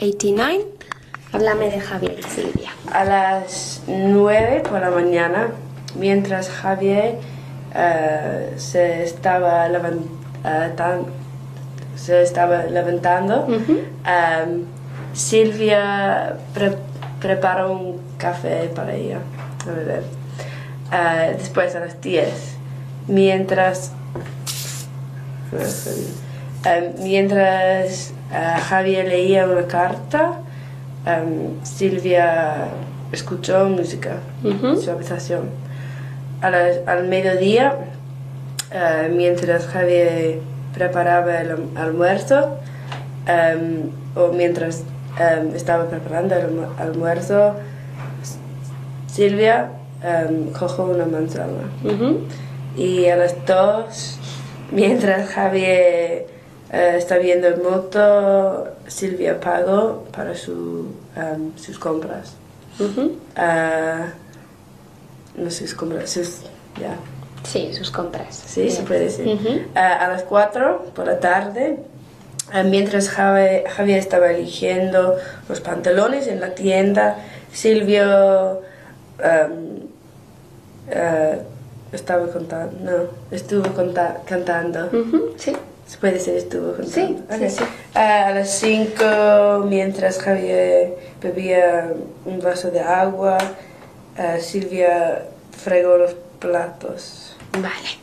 89. Háblame de Javier y Silvia. A las 9 por la mañana, mientras Javier se estaba levantando, Silvia preparó un café para ella a beber. Después a las 10, mientras Javier leía una carta, Silvia escuchó música en su habitación. Al mediodía, mientras Javier preparaba el almuerzo, o mientras estaba preparando el almuerzo, Silvia cogió una manzana. Y a las 2, mientras Javier está viendo el moto, Silvia pagó para sus compras. No sus compras, Sí, sus compras. Sí, se puede decir. A las 4 por la tarde, mientras Javier estaba eligiendo los pantalones en la tienda, Silvia estuvo cantando. Sí. Se puede decir estuvo cantando. Sí, Okay. sí. A las 5, mientras Javier bebía un vaso de agua, Silvia fregó los platos. Vale.